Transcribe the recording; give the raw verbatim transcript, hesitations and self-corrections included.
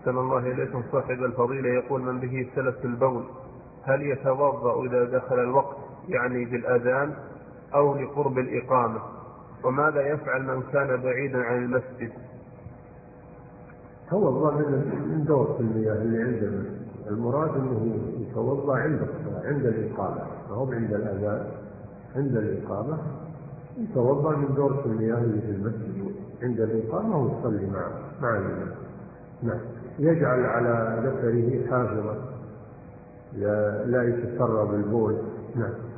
أحسن الله إليكم صاحب الفضيلة، يقول: من به سلس البول هل يتوضأ إذا دخل الوقت يعني بالأذان أو لقرب الإقامة؟ وماذا يفعل من كان بعيدا عن المسجد؟ توضأ من دورة المياه اللي عند المسجد. المراد أنه يتوضأ عند الصلاة عند الإقامة، فهو عند الأذان، عند الإقامة يتوضأ من دورة المياه اللي في المسجد عند الإقامة ويصلي مع مع الإمام. نعم. يجعل على ذكره حافظة لا, لا يتسرب البول. نعم.